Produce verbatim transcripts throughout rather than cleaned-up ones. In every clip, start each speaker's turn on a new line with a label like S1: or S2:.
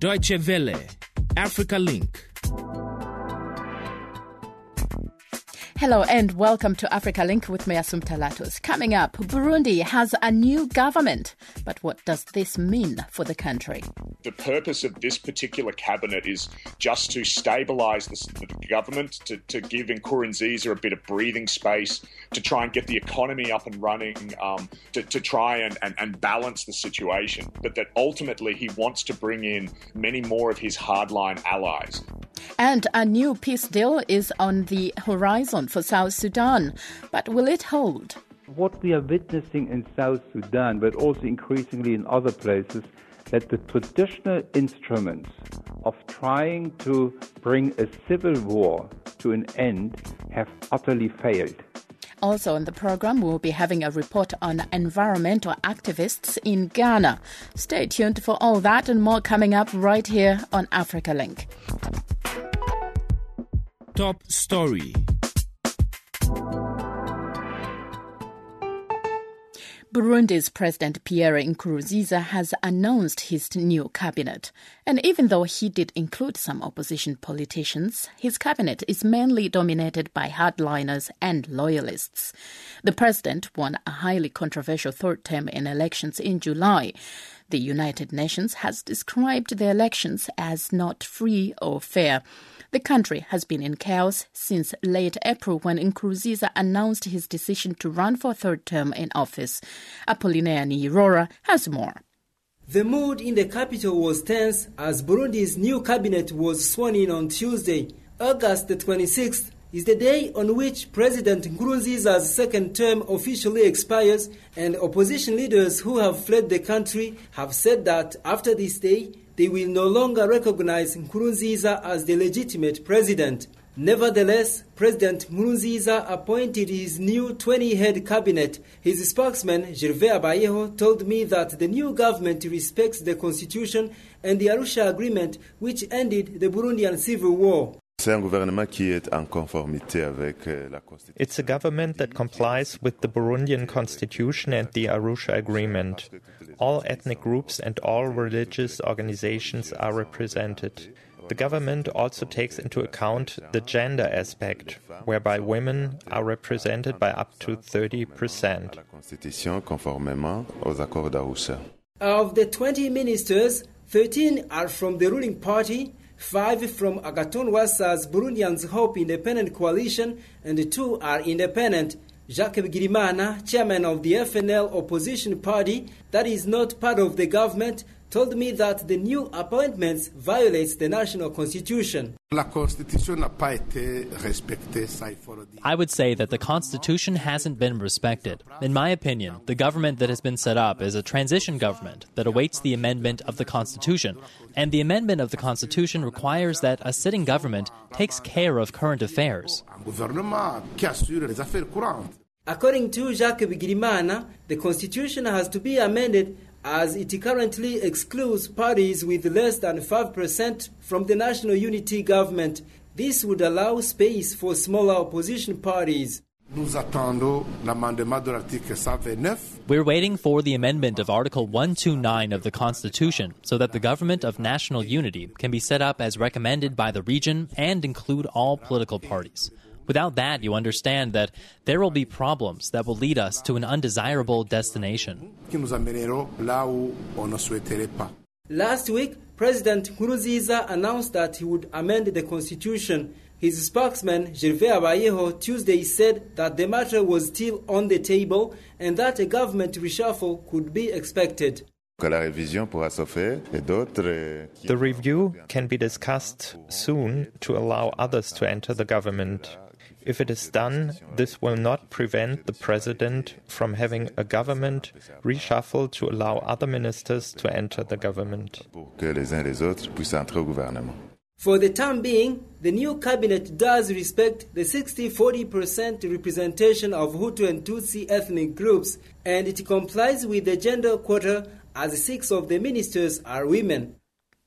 S1: Deutsche Welle, Africa Link.
S2: Hello and welcome to Africa Link with me, Assumpta Latus. Coming up, Burundi has a new government. But what does this mean for the country?
S3: The purpose of this particular cabinet is just to stabilise the, the government, to, to give Nkurunziza a bit of breathing space, to try and get the economy up and running, um, to, to try and, and, and balance the situation. But that ultimately he wants to bring in many more of his hardline allies.
S2: And a new peace deal is on the horizon for South Sudan. But will it hold?
S4: What we are witnessing in South Sudan, but also increasingly in other places, that the traditional instruments of trying to bring a civil war to an end have utterly failed.
S2: Also on the program, we'll be having a report on environmental activists in Ghana. Stay tuned for all that and more coming up right here on Africa Link.
S1: Top story.
S2: Burundi's President Pierre Nkurunziza has announced his new cabinet. And even though he did include some opposition politicians, his cabinet is mainly dominated by hardliners and loyalists. The president won a highly controversial third term in elections in July. The United Nations has described the elections as not free or fair. The country has been in chaos since late April when Nkurunziza announced his decision to run for a third term in office. Apollinaire Niyirora has more.
S5: The mood in the capital was tense as Burundi's new cabinet was sworn in on Tuesday. August the twenty-sixth is the day on which President Nkurunziza's second term officially expires, and opposition leaders who have fled the country have said that after this day, they will no longer recognize Nkurunziza as the legitimate president. Nevertheless, President Nkurunziza appointed his new twenty-head cabinet. His spokesman, Gervais Abayeho, told me that the new government respects the constitution and the Arusha Agreement, which ended the Burundian civil war.
S6: It's a government that complies with the Burundian constitution and the Arusha Agreement. All ethnic groups and all religious organizations are represented. The government also takes into account the gender aspect, whereby women are represented by up to thirty percent.
S5: Of the twenty ministers, thirteen are from the ruling party, five from Agathon Rwasa's Burundians Hope Independent Coalition, and two are independent. Jacques Bigirimana, chairman of the F N L opposition party that is not part of the government, told me that the new appointments violates the national constitution.
S7: I
S8: would say that the constitution hasn't been respected. In my opinion, the government that has been set up is a transition government that awaits the amendment of the constitution. And the amendment of the constitution requires that a sitting government takes care of current affairs.
S5: According to Jacques Bigirimana, the constitution has to be amended as it currently excludes parties with less than five percent from the national unity government. This would allow space for smaller opposition parties.
S8: We're waiting for the amendment of Article one twenty-nine of the Constitution so that the government of national unity can be set up as recommended by the region and include all political parties. Without that, you understand that there will be problems that will lead us to an undesirable destination.
S5: Last week, President Nkurunziza announced that he would amend the constitution. His spokesman, Gervais Abayeho, Tuesday said that the matter was still on the table and that a government reshuffle could be expected.
S6: The review can be discussed soon to allow others to enter the government. If it is done, this will not prevent the president from having a government reshuffle to allow other ministers to enter the government.
S5: For the time being, the new cabinet does respect the sixty forty percent representation of Hutu and Tutsi ethnic groups, and it complies with the gender quota as six of the ministers are women.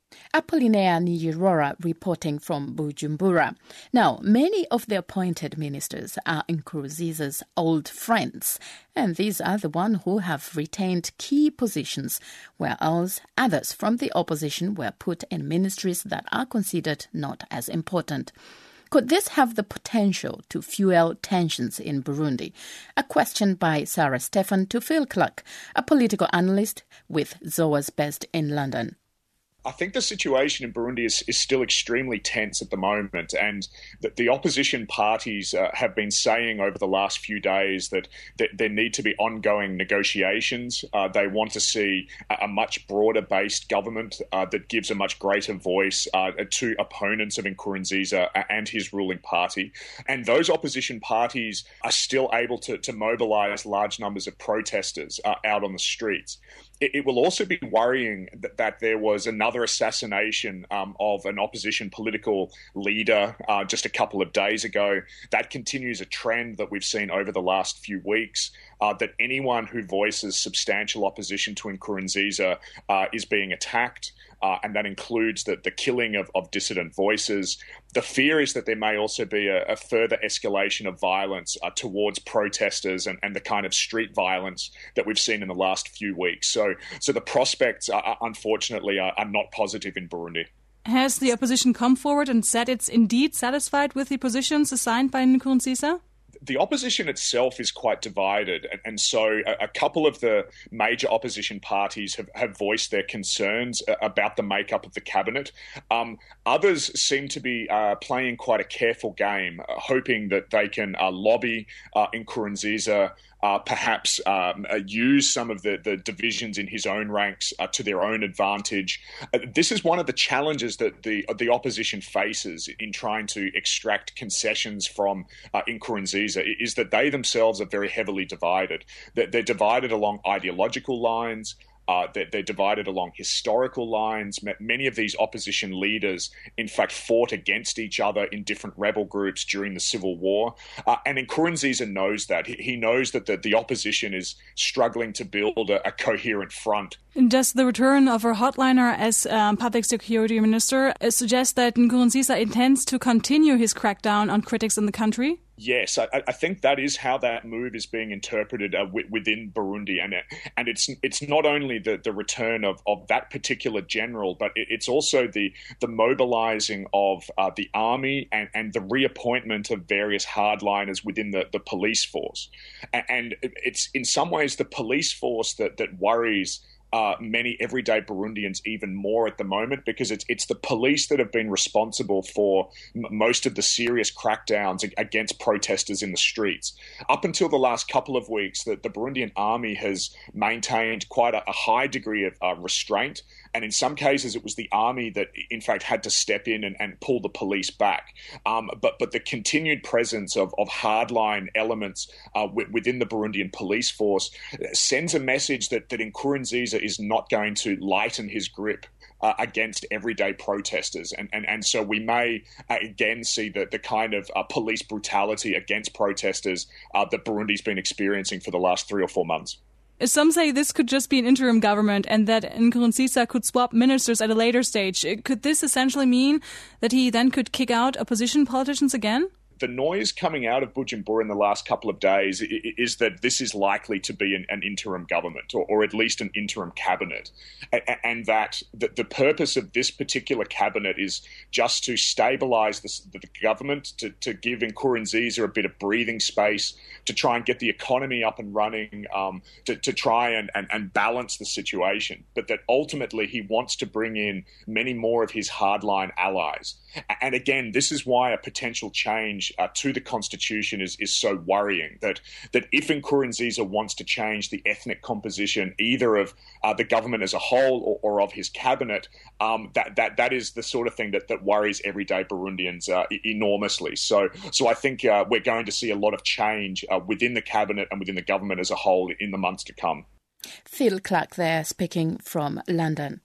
S2: Apollinaire Nijirora reporting from Bujumbura. Now, many of the appointed ministers are Nkurunziza's old friends, and these are the ones who have retained key positions, whereas others from the opposition were put in ministries that are considered not as important. Could this have the potential to fuel tensions in Burundi? A question by Sarah Stephan to Phil Clark, a political analyst with Zoa's Best in London.
S3: I think the situation in Burundi is, is still extremely tense at the moment, and that the opposition parties uh, have been saying over the last few days that, that there need to be ongoing negotiations. Uh, they want to see a, a much broader-based government uh, that gives a much greater voice uh, to opponents of Nkurunziza and his ruling party. And those opposition parties are still able to, to mobilize large numbers of protesters uh, out on the streets. It, it will also be worrying that, that there was another assassination um, of an opposition political leader uh, just a couple of days ago. That continues a trend that we've seen over the last few weeks, uh, that anyone who voices substantial opposition to Nkurunziza uh, is being attacked. Uh, and that includes the, the killing of, of dissident voices. The fear is that there may also be a, a further escalation of violence uh, towards protesters and, and the kind of street violence that we've seen in the last few weeks. So, so the prospects, are, unfortunately, are, are not positive in Burundi.
S7: Has the opposition come forward and said it's indeed satisfied with the positions assigned by Nkurunziza?
S3: The opposition itself is quite divided, and, and so a, a couple of the major opposition parties have, have voiced their concerns about the makeup of the cabinet. Um, others seem to be uh, playing quite a careful game, uh, hoping that they can uh, lobby uh, Nkurunziza, Uh, perhaps um, uh, use some of the, the divisions in his own ranks uh, to their own advantage. Uh, this is one of the challenges that the the opposition faces in trying to extract concessions from uh, Nkurunziza, is that they themselves are very heavily divided. They're, they're divided along ideological lines. Uh, they're, they're divided along historical lines. Many of these opposition leaders, in fact, fought against each other in different rebel groups during the civil war. Uh, and Nkurunziza knows that. He, he knows that the, the opposition is struggling to build a, a coherent front.
S7: Does the return of our hotliner as um, public security minister uh, suggest that Nkurunziza intends to continue his crackdown on critics in the country?
S3: Yes, I, I think that is how that move is being interpreted uh, w- within Burundi, and it, and it's it's not only the, the return of, of that particular general, but it, it's also the the mobilizing of uh, the army and, and the reappointment of various hardliners within the, the police force, and, and it's in some ways the police force that that worries Uh, many everyday Burundians even more at the moment, because it's it's the police that have been responsible for m- most of the serious crackdowns ag- against protesters in the streets. Up until the last couple of weeks, the, the Burundian army has maintained quite a, a high degree of uh, restraint, and in some cases it was the army that in fact had to step in and, and pull the police back. Um, but but the continued presence of, of hardline elements uh, w- within the Burundian police force sends a message that, that Nkurunziza is not going to lighten his grip uh, against everyday protesters. And, and, and so we may uh, again see the, the kind of uh, police brutality against protesters uh, that Burundi's been experiencing for the last three or four months.
S7: Some say this could just be an interim government and that Nkurunziza could swap ministers at a later stage. Could this essentially mean that he then could kick out opposition politicians again?
S3: The noise coming out of Bujumbura in the last couple of days is that this is likely to be an, an interim government, or, or at least an interim cabinet, and, and that the, the purpose of this particular cabinet is just to stabilise the, the government, to, to give Nkurunziza a bit of breathing space, to try and get the economy up and running, um, to, to try and, and, and balance the situation, but that ultimately he wants to bring in many more of his hardline allies. And again, this is why a potential change Uh, to the constitution is, is so worrying, that that if Nkurunziza wants to change the ethnic composition either of uh, the government as a whole or, or of his cabinet, um, that, that that is the sort of thing that, that worries everyday Burundians uh, enormously. So so I think uh, we're going to see a lot of change uh, within the cabinet and within the government as a whole in the months to come.
S2: Phil Clark there, speaking from London.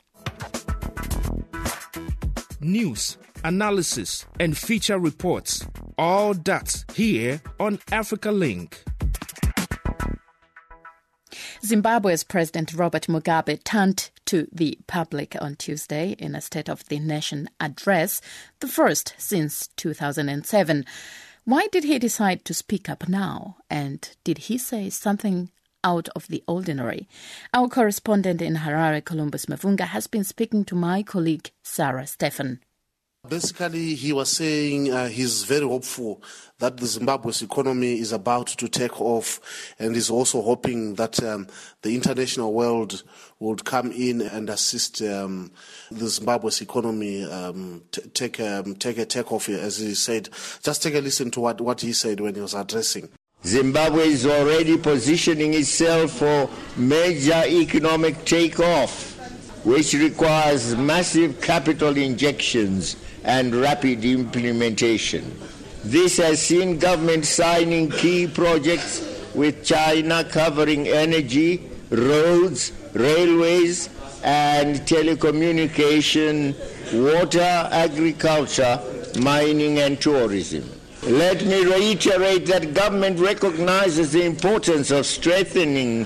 S1: News, analysis, and feature reports. All that here on Africa Link.
S2: Zimbabwe's President Robert Mugabe turned to the public on Tuesday in a State of the Nation address, the first since two thousand seven. Why did he decide to speak up now? And did he say something out of the ordinary? Our correspondent in Harare, Columbus Mavunga, has been speaking to my colleague Sarah Stephan.
S9: Basically, he was saying uh, he's very hopeful that the Zimbabwe's economy is about to take off, and he's also hoping that um, the international world would come in and assist um, the Zimbabwe's economy um, t- take um, take a take off, as he said. Just take a listen to what, what he said when he was addressing.
S10: Zimbabwe is already positioning itself for major economic takeoff, which requires massive capital injections and rapid implementation. This has seen government signing key projects with China covering energy, roads, railways, and telecommunication, water, agriculture, mining, and tourism. Let me reiterate that government recognizes the importance of strengthening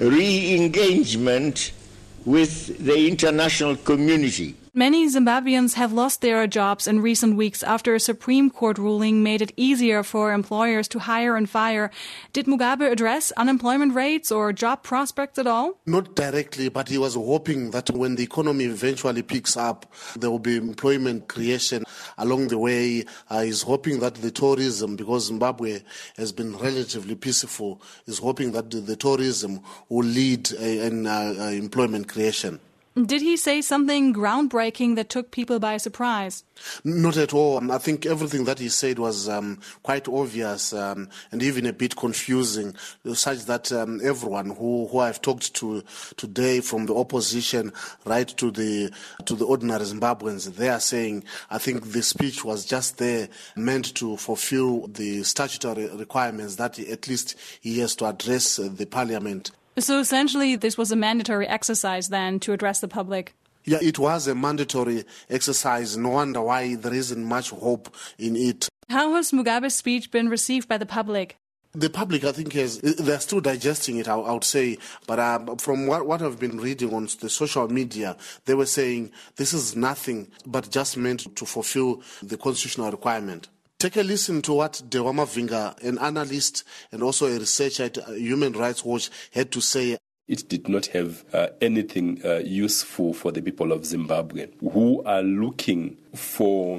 S10: re-engagement with the international community.
S7: Many Zimbabweans have lost their jobs in recent weeks after a Supreme Court ruling made it easier for employers to hire and fire. Did Mugabe address unemployment rates or job prospects at all?
S9: Not directly, but he was hoping that when the economy eventually picks up, there will be employment creation along the way. Uh, he's hoping that the tourism, because Zimbabwe has been relatively peaceful, is hoping that the, the tourism will lead uh, in uh, uh, employment creation.
S7: Did he say something groundbreaking that took people by surprise?
S9: Not at all. I think everything that he said was um, quite obvious um, and even a bit confusing, such that um, everyone who, who I've talked to today, from the opposition right to the to the ordinary Zimbabweans, they are saying, I think the speech was just there meant to fulfill the statutory requirements that at least he has to address uh, the parliament.
S7: So essentially, this was a mandatory exercise then to address the public?
S9: Yeah, it was a mandatory exercise. No wonder why there isn't much hope in it.
S7: How has Mugabe's speech been received by the public?
S9: The public, I think, has, they're still digesting it, I, I would say. But uh, from what, what I've been reading on the social media, they were saying this is nothing but just meant to fulfill the constitutional requirement. Take a listen to what Dewa Mavinga, an analyst and also a researcher at Human Rights Watch, had to say.
S11: It did not have uh, anything uh, useful for the people of Zimbabwe who are looking for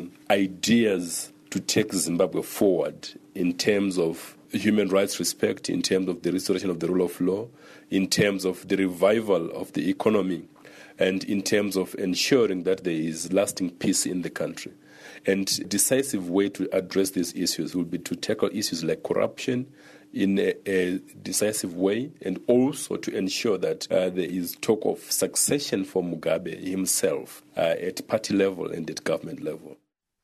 S11: ideas to take Zimbabwe forward in terms of human rights respect, in terms of the restoration of the rule of law, in terms of the revival of the economy, and in terms of ensuring that there is lasting peace in the country. And a decisive way to address these issues will be to tackle issues like corruption in a, a decisive way, and also to ensure that uh, there is talk of succession for Mugabe himself uh, at party level and at government level.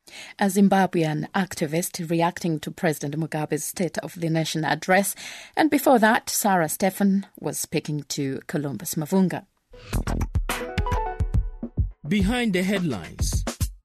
S2: A Zimbabwean activist reacting to President Mugabe's State of the Nation address. And before that, Sarah Stephan was speaking to Columbus Mavunga.
S1: Behind the headlines.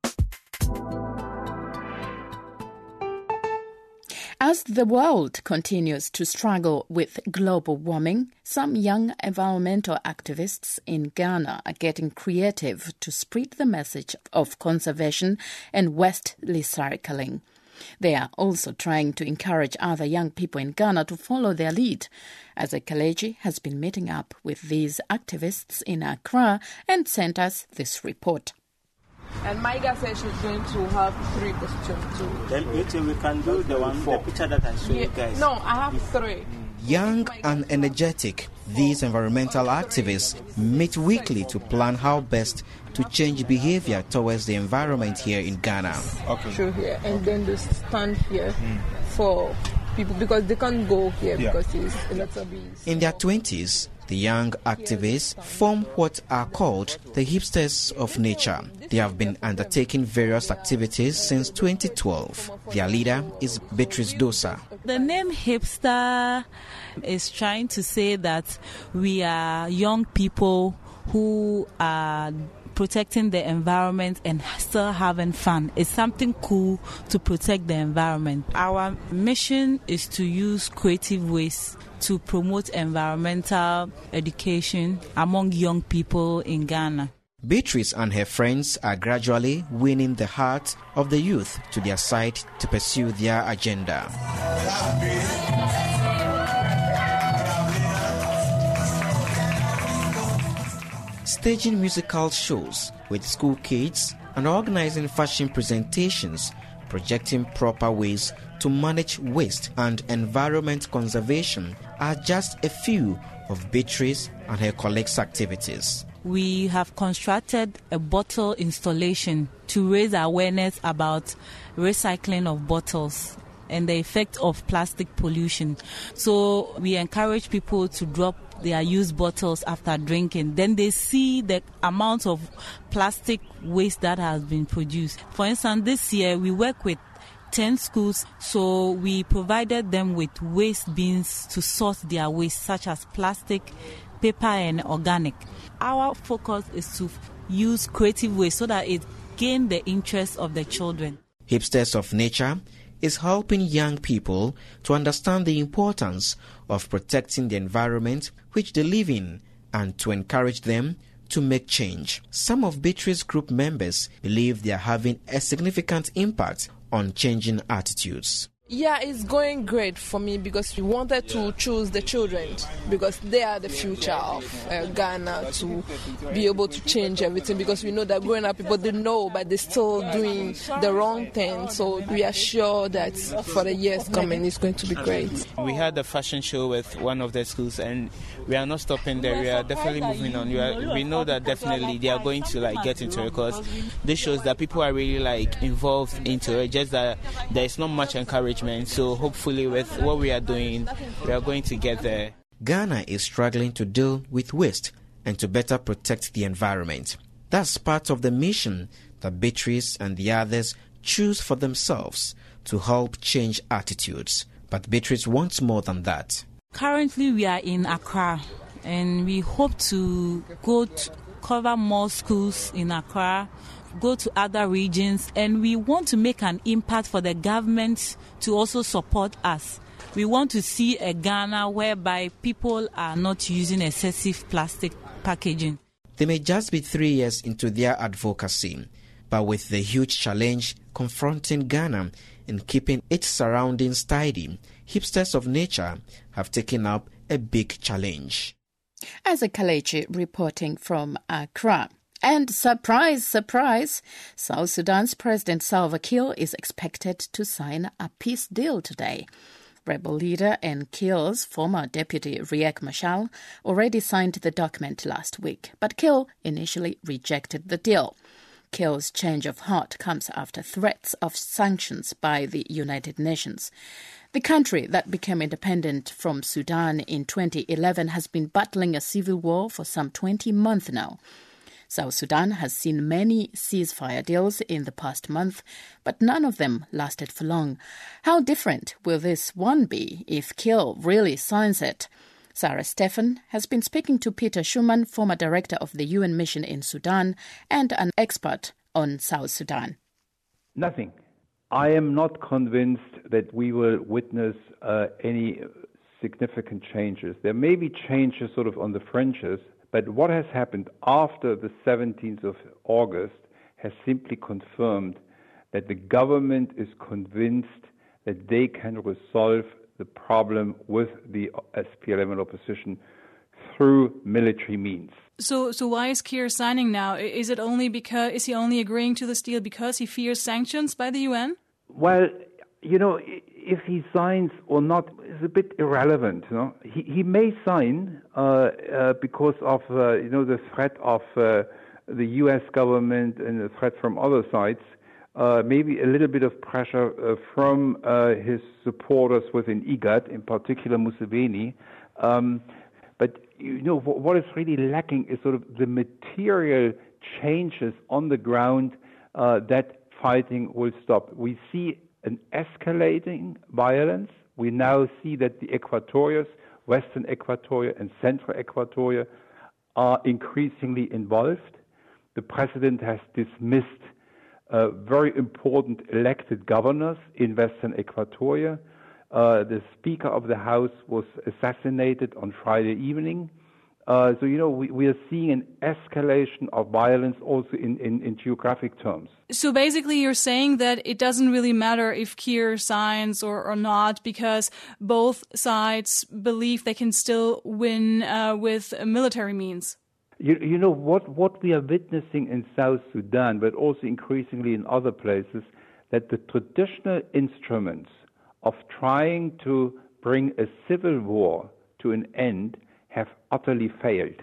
S2: As the world continues to struggle with global warming, some young environmental activists in Ghana are getting creative to spread the message of conservation and waste recycling. They are also trying to encourage other young people in Ghana to follow their lead. Asa Kaleji has been meeting up with these activists in Accra and sent us this report.
S12: And Maiga said she's going to have three questions too.
S13: Then wait till we can do the one, the picture that I showed yeah, you guys.
S12: No, I have three.
S14: Young and energetic, these environmental activists meet weekly to plan how best to change behavior towards the environment here in Ghana.
S12: Okay. Sure, here. And then they stand here mm. for people because they can't go here yeah. because it's a lot of bees.
S14: In their twenties, the young activists form what are called the Hipsters of Nature. They have been undertaking various activities since twenty twelve. Their leader is Beatrice Dosa.
S15: The name Hipster is trying to say that we are young people who are protecting the environment and still having fun. It's something cool to protect the environment. Our mission is to use creative ways to promote environmental education among young people in Ghana.
S14: Beatrice and her friends are gradually winning the heart of the youth to their side to pursue their agenda. Staging musical shows with school kids and organizing fashion presentations, projecting proper ways to manage waste and environment conservation are just a few of Beatrice and her colleagues' activities.
S15: We have constructed a bottle installation to raise awareness about recycling of bottles and the effect of plastic pollution. So we encourage people to drop their used bottles after drinking. Then they see the amount of plastic waste that has been produced. For instance, this year we work with ten schools, so we provided them with waste bins to sort their waste, such as plastic, paper and organic. Our focus is to use creative ways so that it gain the interest of the children.
S14: Hipsters of Nature is helping young people to understand the importance of protecting the environment which they live in and to encourage them to make change. Some of Beatrice's group members believe they are having a significant impact on changing attitudes.
S12: Yeah, it's going great for me because we wanted to choose the children because they are the future of uh, Ghana to be able to change everything, because we know that growing up people, they know, but they're still doing the wrong thing. So we are sure that for the years coming, it's going to be great.
S13: We had a fashion show with one of the schools and we are not stopping there. We are definitely moving on. We, are, we know that definitely they are going to like get into it because this shows that people are really like involved into it, just that there is not much encouragement. So hopefully with what we are doing, we are going to get there.
S14: Ghana is struggling to deal with waste and to better protect the environment. That's part of the mission that Beatrice and the others choose for themselves to help change attitudes. But Beatrice wants more than that.
S15: Currently we are in Accra and we hope to go to cover more schools in Accra, go to other regions, and we want to make an impact for the government to also support us. We want to see a Ghana whereby people are not using excessive plastic packaging.
S14: They may just be three years into their advocacy, but with the huge challenge confronting Ghana in keeping its surroundings tidy, Hipsters of Nature have taken up a big challenge.
S2: Isaac Kalechi reporting from Accra. And surprise, surprise, South Sudan's President Salva Kiir is expected to sign a peace deal today. Rebel leader and Kiir's former deputy Riek Machar already signed the document last week, but Kiir initially rejected the deal. Kiir's change of heart comes after threats of sanctions by the United Nations. The country that became independent from Sudan in twenty eleven has been battling a civil war for some twenty months now. South Sudan has seen many ceasefire deals in the past month, but none of them lasted for long. How different will this one be if Kiir really signs it? Sarah Stephan has been speaking to Peter Schumann, former director of the U N mission in Sudan and an expert on South Sudan.
S4: Nothing. I am not convinced that we will witness uh, any significant changes. There may be changes sort of on the fringes, but what has happened after the seventeenth of August has simply confirmed that the government is convinced that they can resolve the problem with the S P L M opposition through military means.
S7: So, so why is Kiir signing now? Is it only because is he only agreeing to this deal because he fears sanctions by the U N?
S4: Well, you know, if he signs or not is a bit irrelevant. You know, he he may sign uh, uh, because of uh, you know the threat of uh, the U S government and the threat from other sides. Uh, maybe a little bit of pressure uh, from uh, his supporters within IGAD, in particular Museveni. Um, but you know what is really lacking is sort of the material changes on the ground uh, that fighting will stop. We see an escalating violence. We now see that the Equatorias, Western Equatoria and Central Equatoria, are increasingly involved. the president has dismissed uh, very important elected governors in Western Equatoria. Uh, the Speaker of the House was assassinated on Friday evening. Uh, so, you know, we, we are seeing an escalation of violence also in, in, in geographic terms.
S7: So basically you're saying that it doesn't really matter if Kiir signs or, or not, because both sides believe they can still win uh, with military means.
S4: You, you know, what, what we are witnessing in South Sudan, but also increasingly in other places, that the traditional instruments of trying to bring a civil war to an end have utterly failed.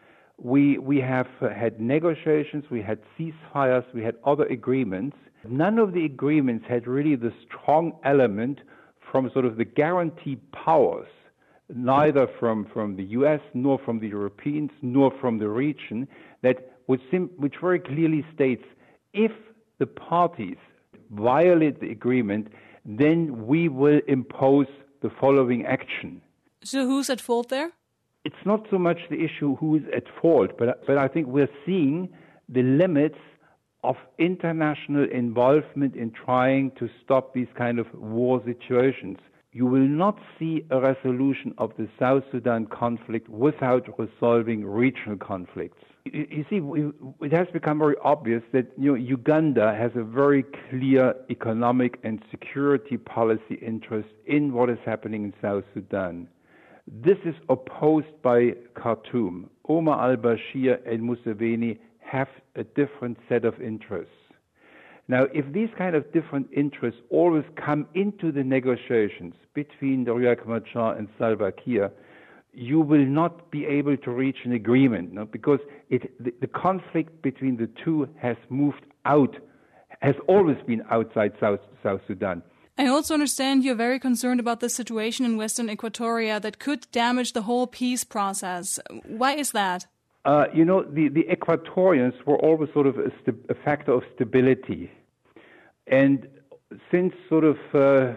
S4: We we have uh, had negotiations, we had ceasefires, we had other agreements. None of the agreements had really the strong element from sort of the guaranteed powers, neither from, from the U S, nor from the Europeans, nor from the region, that would sim- which very clearly states, if the parties violate the agreement, then we will impose the following action.
S7: So who's at fault there?
S4: It's not so much the issue who is at fault, but but I think we're seeing the limits of international involvement in trying to stop these kind of war situations. You will not see a resolution of the South Sudan conflict without resolving regional conflicts. You, you see, we, it has become very obvious that you know, Uganda has a very clear economic and security policy interest in what is happening in South Sudan. This is opposed by Khartoum. Omar al-Bashir and Museveni have a different set of interests. Now, if these kind of different interests always come into the negotiations between Riek Machar and Salva Kiir, you will not be able to reach an agreement, no? because it, the, the conflict between the two has moved out, has always been outside South, South Sudan.
S7: I also understand you're very concerned about the situation in Western Equatoria that could damage the whole peace process. Why is that?
S4: Uh, you know, the, the Equatorians were always sort of a, st- a factor of stability. And since sort of uh,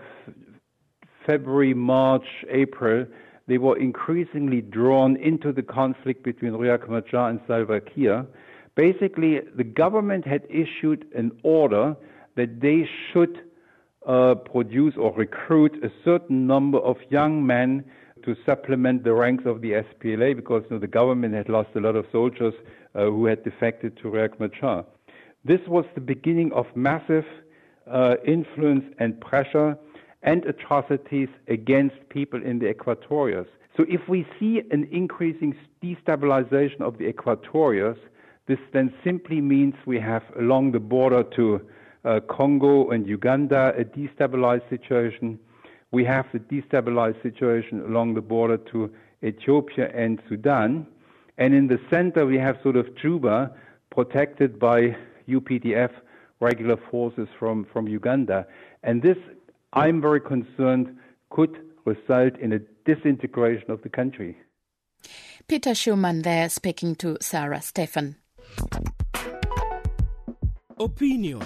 S4: February, March, April, they were increasingly drawn into the conflict between Riek Machar and Salva Kiir. Basically, the government had issued an order that they should Uh, produce or recruit a certain number of young men to supplement the ranks of the S P L A because you know, the government had lost a lot of soldiers uh, who had defected to Riek Machar. This was the beginning of massive uh, influence and pressure and atrocities against people in the Equatorias. So if we see an increasing destabilization of the Equatorias, this then simply means we have along the border to Uh, Congo and Uganda, a destabilized situation. We have the destabilized situation along the border to Ethiopia and Sudan. And in the center, we have sort of Juba, protected by U P D F regular forces from, from Uganda. And this, I'm very concerned, could result in a disintegration of the country.
S2: Peter Schumann there speaking to Sarah Stephan.
S1: Opinion.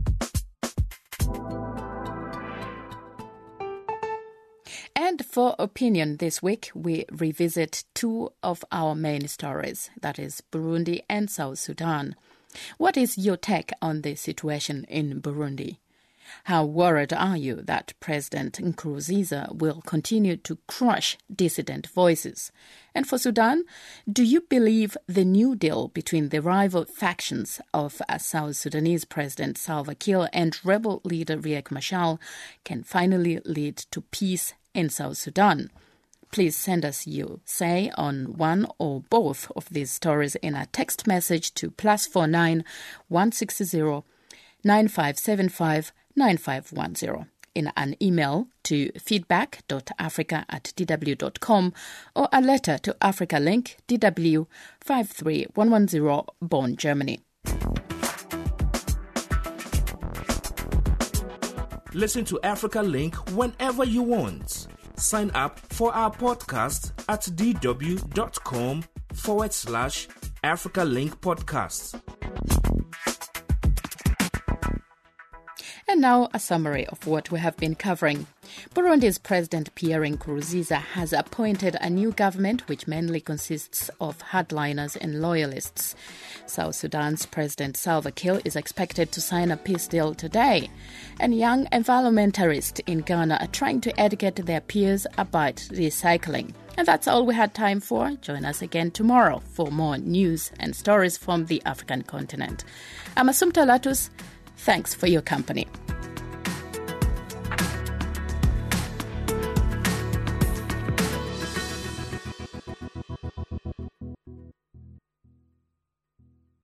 S2: And for opinion this week, we revisit two of our main stories, that is Burundi and South Sudan. What is your take on the situation in Burundi? How worried are you that President Nkurunziza will continue to crush dissident voices? And for Sudan, do you believe the new deal between the rival factions of South Sudanese President Salva Kiir and rebel leader Riek Machar can finally lead to peace in South Sudan? Please send us your say on one or both of these stories in a text message to plus four nine one six zero nine five seven five nine five one zero, in an email to feedback.africa at dw.com or a letter to Africa Link, D W five three one one zero, Bonn, Germany.
S1: Listen to Africa Link whenever you want. Sign up for our podcast at dw.com forward slash Africa Link Podcasts.
S2: And now a summary of what we have been covering. Burundi's President Pierre Nkurunziza has appointed a new government which mainly consists of hardliners and loyalists. South Sudan's President Salva Kiir is expected to sign a peace deal today. And young environmentalists in Ghana are trying to educate their peers about recycling. And that's all we had time for. Join us again tomorrow for more news and stories from the African continent. I'm Assumpta Latus. Thanks for your company.